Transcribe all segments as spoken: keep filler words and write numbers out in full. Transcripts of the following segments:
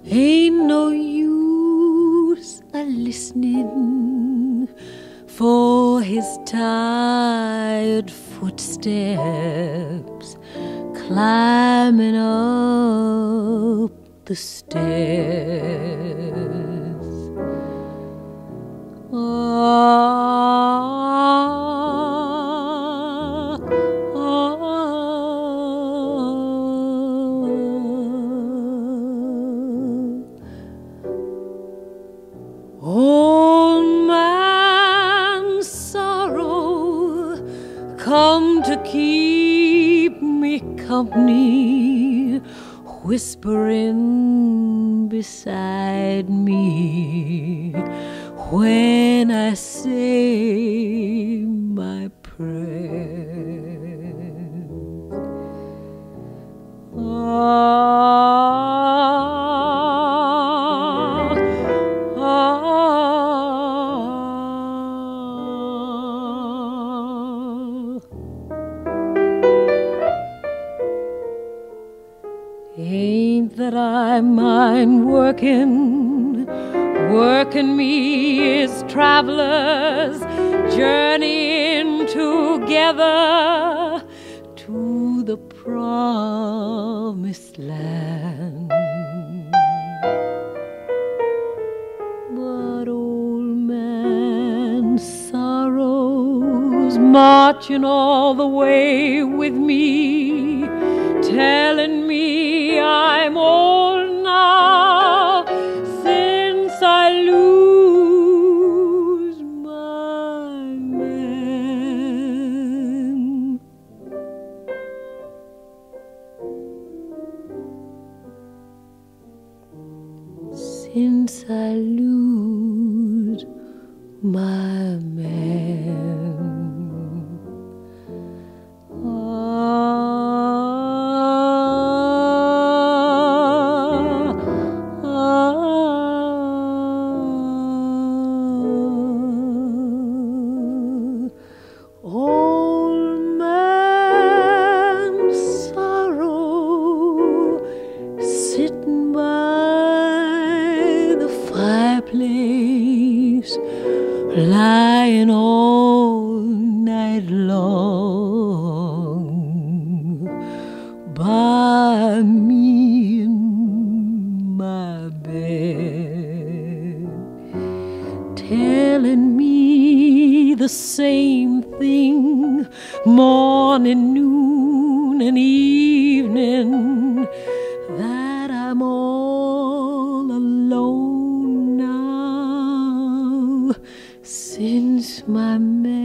Ain't no use a listening for his tired footsteps climbing up the stairs. Ah, ah, Old man sorrow, come to keep me company, whispering beside me when I say my prayers. Ah, ah. Ain't that I mind working, working me as travelers, journeying together to the promised land. But old man sorrows marching all the way with me, telling me I'm old now since I lose my man. Since I lose my man. Old man sorrow, sitting by the fireplace, lying all night long by me in my bed, telling me the same thing morning, noon, and evening, that I'm all alone now since my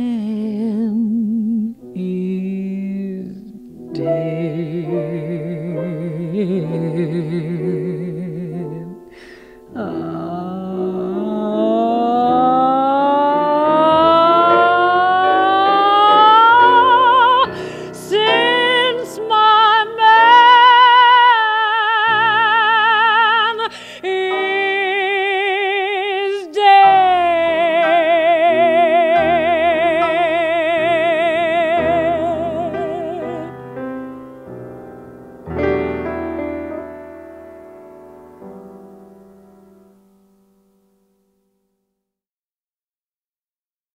man is dead. Ah.